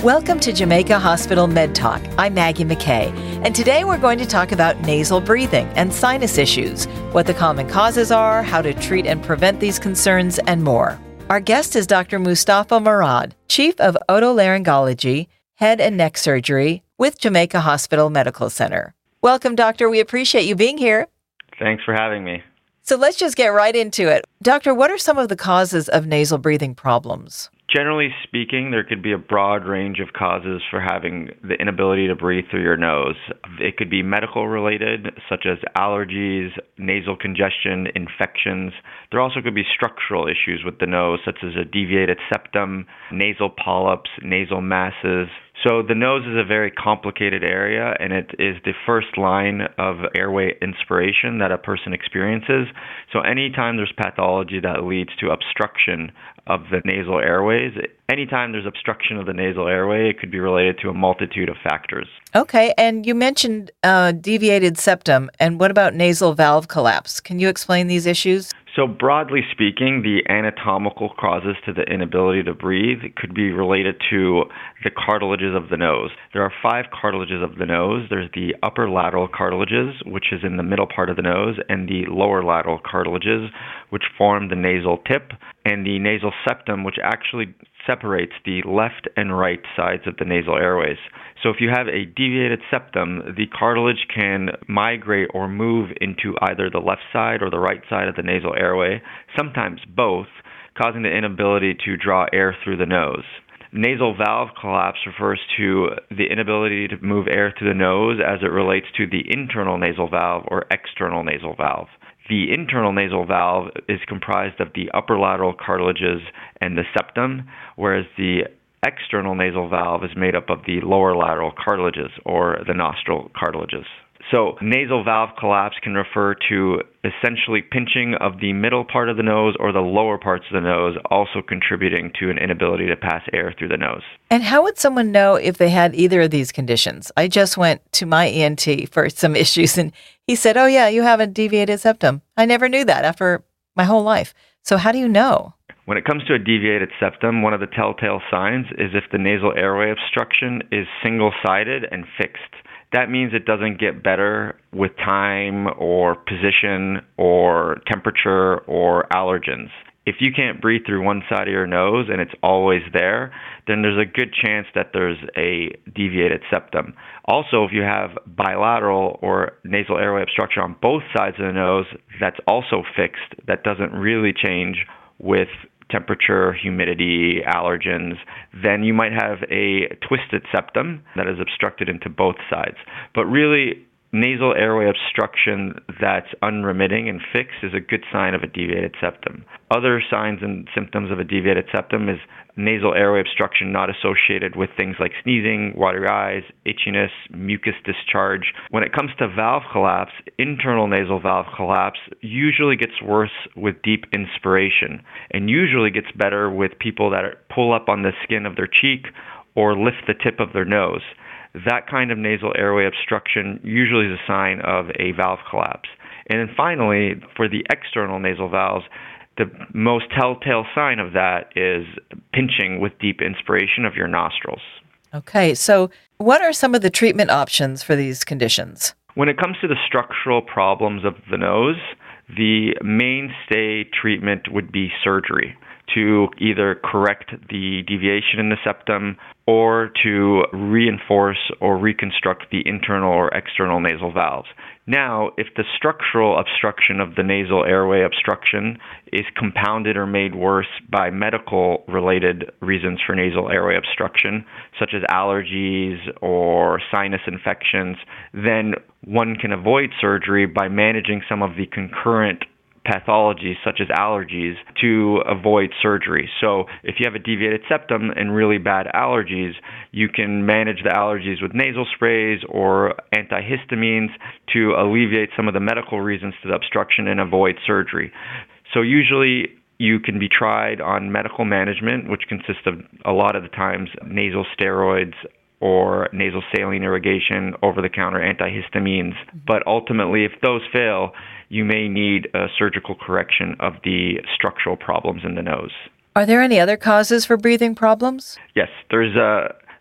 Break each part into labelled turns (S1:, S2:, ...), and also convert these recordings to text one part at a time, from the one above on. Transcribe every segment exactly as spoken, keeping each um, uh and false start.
S1: Welcome to Jamaica Hospital Med Talk. I'm Maggie McKay, and today we're going to talk about nasal breathing and sinus issues, what the common causes are, how to treat and prevent these concerns, and more. Our guest is Doctor Mustafa Murad, Chief of Otolaryngology, Head and Neck Surgery with Jamaica Hospital Medical Center. Welcome, Doctor. We appreciate you being here.
S2: Thanks for having me.
S1: So let's just get right into it. Doctor, what are some of the causes of nasal breathing problems?
S2: Generally speaking, there could be a broad range of causes for having the inability to breathe through your nose. It could be medical related, such as allergies, nasal congestion, infections. There also could be structural issues with the nose, such as a deviated septum, nasal polyps, nasal masses. So the nose is a very complicated area, and it is the first line of airway inspiration that a person experiences. So anytime there's pathology that leads to obstruction of the nasal airways, anytime there's obstruction of the nasal airway, it could be related to a multitude of factors.
S1: Okay, and you mentioned uh, deviated septum, and what about nasal valve collapse? Can you explain these issues?
S2: So broadly speaking, the anatomical causes to the inability to breathe could be related to the cartilages of the nose. There are five cartilages of the nose. There's the upper lateral cartilages, which is in the middle part of the nose, and the lower lateral cartilages, which form the nasal tip, and the nasal septum, which actually separates the left and right sides of the nasal airways. So if you have a deviated septum, the cartilage can migrate or move into either the left side or the right side of the nasal airway, sometimes both, causing the inability to draw air through the nose. Nasal valve collapse refers to the inability to move air through the nose as it relates to the internal nasal valve or external nasal valve. The internal nasal valve is comprised of the upper lateral cartilages and the septum, whereas the external nasal valve is made up of the lower lateral cartilages or the nostril cartilages. So nasal valve collapse can refer to essentially pinching of the middle part of the nose or the lower parts of the nose, also contributing to an inability to pass air through the nose.
S1: And how would someone know if they had either of these conditions? I just went to my E N T for some issues, and he said, oh, yeah, you have a deviated septum. I never knew that after my whole life. So how do you know?
S2: When it comes to a deviated septum, one of the telltale signs is if the nasal airway obstruction is single-sided and fixed. That means it doesn't get better with time or position or temperature or allergens. If you can't breathe through one side of your nose and it's always there, then there's a good chance that there's a deviated septum. Also, if you have bilateral or nasal airway obstruction on both sides of the nose that's also fixed, that doesn't really change with temperature, humidity, allergens, then you might have a twisted septum that is obstructed into both sides. But really, nasal airway obstruction that's unremitting and fixed is a good sign of a deviated septum. Other signs and symptoms of a deviated septum is nasal airway obstruction not associated with things like sneezing, watery eyes, itchiness, mucus discharge. When it comes to valve collapse, internal nasal valve collapse usually gets worse with deep inspiration and usually gets better with people that pull up on the skin of their cheek or lift the tip of their nose. That kind of nasal airway obstruction usually is a sign of a valve collapse. And then finally, for the external nasal valves, the most telltale sign of that is pinching with deep inspiration of your nostrils.
S1: Okay, so what are some of the treatment options for these conditions?
S2: When it comes to the structural problems of the nose, the mainstay treatment would be surgery to either correct the deviation in the septum or to reinforce or reconstruct the internal or external nasal valves. Now, if the structural obstruction of the nasal airway obstruction is compounded or made worse by medical-related reasons for nasal airway obstruction, such as allergies or sinus infections, then one can avoid surgery by managing some of the concurrent pathologies such as allergies to avoid surgery. So if you have a deviated septum and really bad allergies, you can manage the allergies with nasal sprays or antihistamines to alleviate some of the medical reasons to the obstruction and avoid surgery. So usually you can be tried on medical management, which consists of a lot of the times nasal steroids or nasal saline irrigation, over-the-counter antihistamines. But ultimately, if those fail, you may need a surgical correction of the structural problems in the nose.
S1: Are there any other causes for breathing problems?
S2: Yes, there's a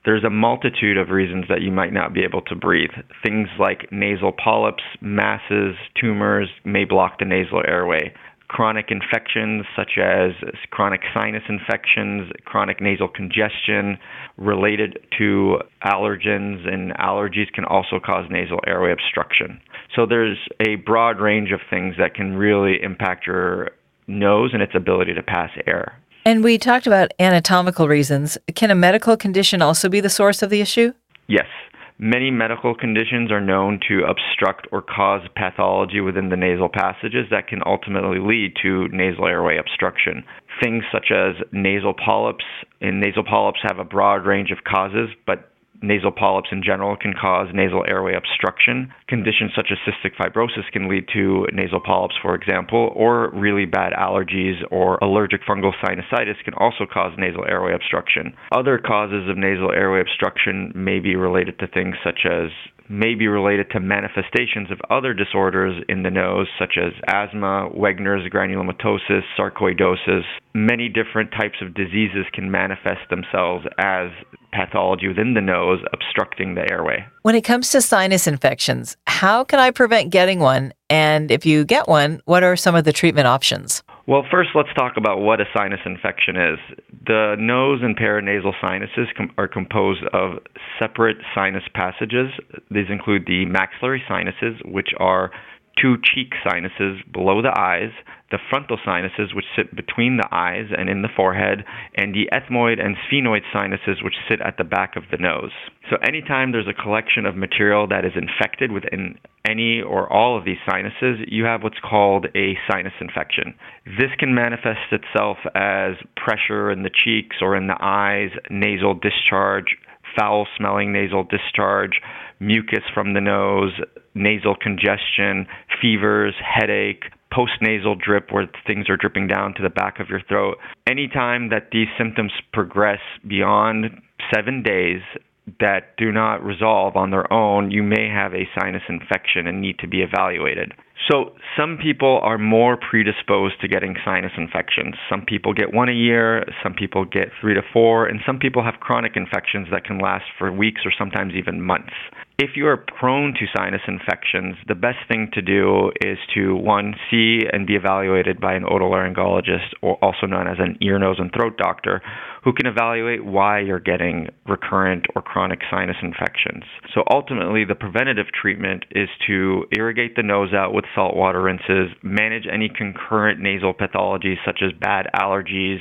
S2: There's a multitude of reasons that you might not be able to breathe. Things like nasal polyps, masses, tumors may block the nasal airway. Chronic infections such as chronic sinus infections, chronic nasal congestion related to allergens and allergies can also cause nasal airway obstruction. So there's a broad range of things that can really impact your nose and its ability to pass air.
S1: And we talked about anatomical reasons. Can a medical condition also be the source of the issue?
S2: Yes. Many medical conditions are known to obstruct or cause pathology within the nasal passages that can ultimately lead to nasal airway obstruction. Things such as nasal polyps, and nasal polyps have a broad range of causes, but nasal polyps in general can cause nasal airway obstruction. Conditions such as cystic fibrosis can lead to nasal polyps, for example, or really bad allergies or allergic fungal sinusitis can also cause nasal airway obstruction. Other causes of nasal airway obstruction may be related to things such as may be related to manifestations of other disorders in the nose, such as asthma, Wegener's granulomatosis, sarcoidosis. Many different types of diseases can manifest themselves as pathology within the nose, obstructing the airway.
S1: When it comes to sinus infections, how can I prevent getting one? And if you get one, what are some of the treatment options?
S2: Well, first, let's talk about what a sinus infection is. The nose and paranasal sinuses com- are composed of separate sinus passages. These include the maxillary sinuses, which are two cheek sinuses below the eyes, the frontal sinuses, which sit between the eyes and in the forehead, and the ethmoid and sphenoid sinuses, which sit at the back of the nose. So anytime there's a collection of material that is infected within any or all of these sinuses, you have what's called a sinus infection. This can manifest itself as pressure in the cheeks or in the eyes, nasal discharge, foul-smelling nasal discharge, mucus from the nose, nasal congestion, fevers, headache, postnasal drip where things are dripping down to the back of your throat. Anytime that these symptoms progress beyond seven days that do not resolve on their own, you may have a sinus infection and need to be evaluated. So some people are more predisposed to getting sinus infections. Some people get one a year, some people get three to four, and some people have chronic infections that can last for weeks or sometimes even months. If you are prone to sinus infections, the best thing to do is to, one, see and be evaluated by an otolaryngologist, or also known as an ear, nose, and throat doctor, who can evaluate why you're getting recurrent or chronic sinus infections. So ultimately, the preventative treatment is to irrigate the nose out with saltwater rinses, manage any concurrent nasal pathologies such as bad allergies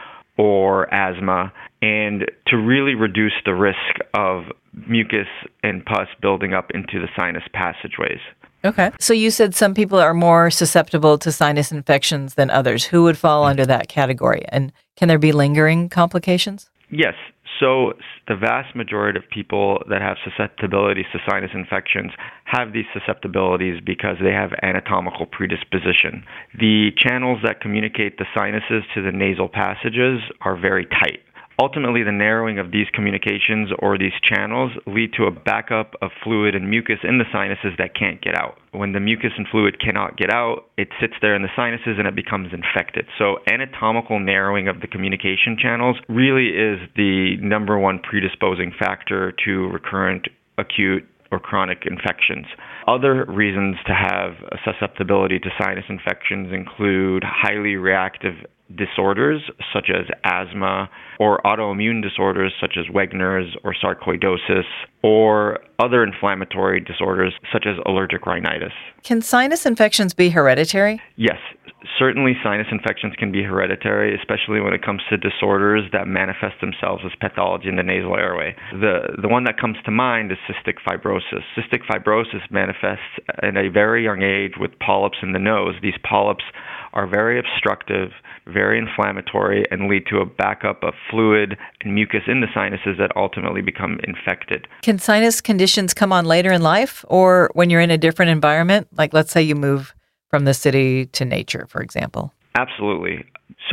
S2: or asthma, and to really reduce the risk of mucus and pus building up into the sinus passageways.
S1: Okay. So you said some people are more susceptible to sinus infections than others. Who would fall under that category? And can there be lingering complications?
S2: Yes. So the vast majority of people that have susceptibilities to sinus infections have these susceptibilities because they have anatomical predisposition. The channels that communicate the sinuses to the nasal passages are very tight. Ultimately, the narrowing of these communications or these channels lead to a backup of fluid and mucus in the sinuses that can't get out. When the mucus and fluid cannot get out, it sits there in the sinuses and it becomes infected. So anatomical narrowing of the communication channels really is the number one predisposing factor to recurrent, acute, or chronic infections. Other reasons to have a susceptibility to sinus infections include highly reactive disorders such as asthma, or autoimmune disorders such as Wegener's or sarcoidosis, or other inflammatory disorders such as allergic rhinitis.
S1: Can sinus infections be hereditary?
S2: Yes. Certainly, sinus infections can be hereditary, especially when it comes to disorders that manifest themselves as pathology in the nasal airway. The the one that comes to mind is cystic fibrosis. Cystic fibrosis manifests at a very young age with polyps in the nose. These polyps are very obstructive, very inflammatory, and lead to a backup of fluid and mucus in the sinuses that ultimately become infected.
S1: Can sinus conditions come on later in life or when you're in a different environment? Like let's say you move from the city to nature, for example.
S2: Absolutely. So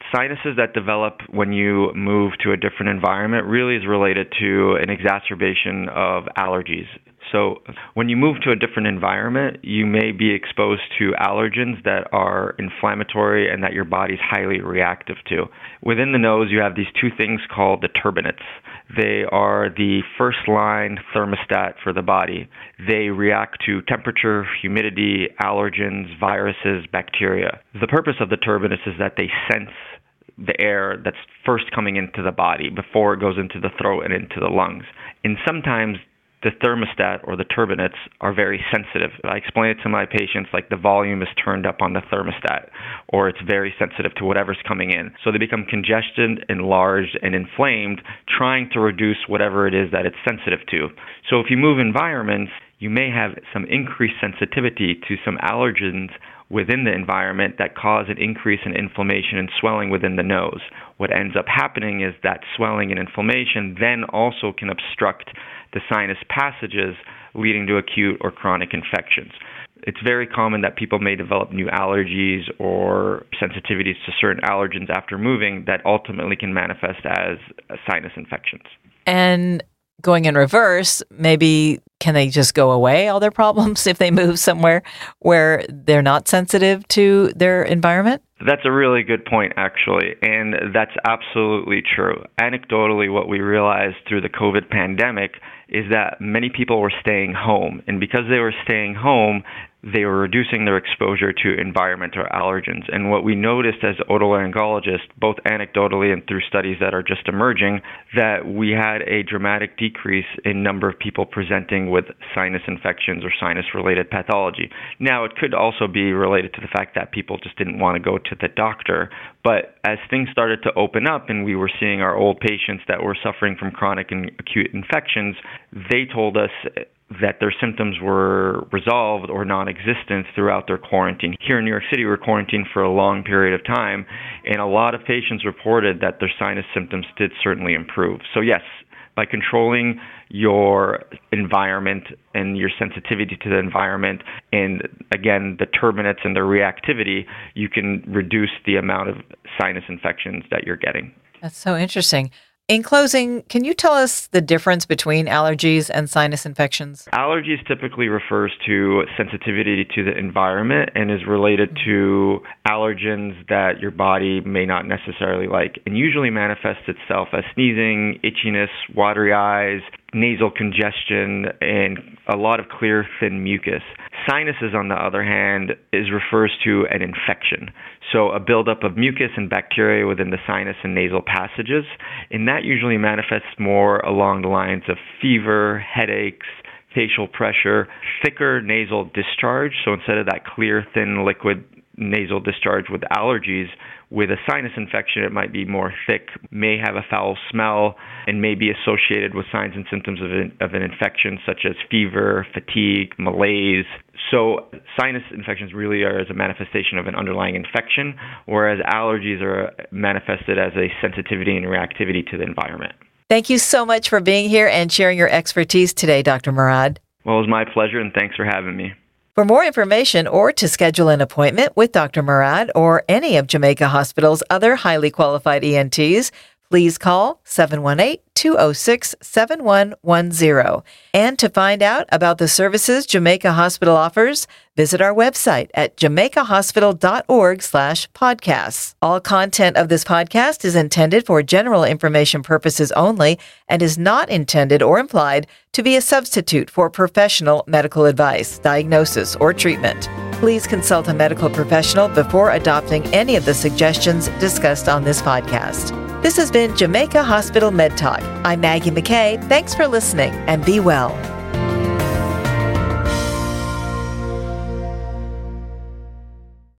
S2: Sinuses that develop when you move to a different environment really is related to an exacerbation of allergies. So when you move to a different environment, you may be exposed to allergens that are inflammatory and that your body's highly reactive to. Within the nose, you have these two things called the turbinates. They are the first-line thermostat for the body. They react to temperature, humidity, allergens, viruses, bacteria. The purpose of the turbinates is that they sense the air that's first coming into the body before it goes into the throat and into the lungs. And sometimes the thermostat or the turbinates are very sensitive. I explain it to my patients like the volume is turned up on the thermostat, or it's very sensitive to whatever's coming in. So they become congested, enlarged, and inflamed, trying to reduce whatever it is that it's sensitive to. So if you move environments, you may have some increased sensitivity to some allergens within the environment that cause an increase in inflammation and swelling within the nose. What ends up happening is that swelling and inflammation then also can obstruct the sinus passages, leading to acute or chronic infections. It's very common that people may develop new allergies or sensitivities to certain allergens after moving that ultimately can manifest as sinus infections.
S1: And going in reverse, maybe can they just go away, all their problems, if they move somewhere where they're not sensitive to their environment?
S2: That's a really good point, actually, and that's absolutely true. Anecdotally, what we realized through the COVID pandemic is that many people were staying home, and because they were staying home, they were reducing their exposure to environmental allergens. And what we noticed as otolaryngologists, both anecdotally and through studies that are just emerging, that we had a dramatic decrease in number of people presenting with sinus infections or sinus-related pathology. Now, it could also be related to the fact that people just didn't want to go to the doctor. But as things started to open up and we were seeing our old patients that were suffering from chronic and acute infections, they told us that their symptoms were resolved or non-existent throughout their quarantine. Here in New York City, we were quarantined for a long period of time, and a lot of patients reported that their sinus symptoms did certainly improve. So yes, by controlling your environment and your sensitivity to the environment, and again, the turbinates and their reactivity, you can reduce the amount of sinus infections that you're getting.
S1: That's so interesting. In closing, can you tell us the difference between allergies and sinus infections?
S2: Allergies typically refers to sensitivity to the environment and is related to allergens that your body may not necessarily like, and usually manifests itself as sneezing, itchiness, watery eyes, nasal congestion, and a lot of clear, thin mucus. Sinuses, on the other hand, is refers to an infection. So a buildup of mucus and bacteria within the sinus and nasal passages, and that usually manifests more along the lines of fever, headaches, facial pressure, thicker nasal discharge. So instead of that clear, thin, liquid nasal discharge with allergies, with a sinus infection, it might be more thick, may have a foul smell, and may be associated with signs and symptoms of an, of an infection such as fever, fatigue, malaise. So sinus infections really are as a manifestation of an underlying infection, whereas allergies are manifested as a sensitivity and reactivity to the environment.
S1: Thank you so much for being here and sharing your expertise today, Doctor Murad.
S2: Well, it was my pleasure, and thanks for having me.
S1: For more information or to schedule an appointment with Doctor Murad or any of Jamaica Hospital's other highly qualified E N Ts, please call seven one eight, two oh six, seven one one zero. And to find out about the services Jamaica Hospital offers, visit our website at jamaica hospital dot org slash podcasts. All content of this podcast is intended for general information purposes only and is not intended or implied to be a substitute for professional medical advice, diagnosis, or treatment. Please consult a medical professional before adopting any of the suggestions discussed on this podcast. This has been Jamaica Hospital Med Talk. I'm Maggie McKay. Thanks for listening and be well.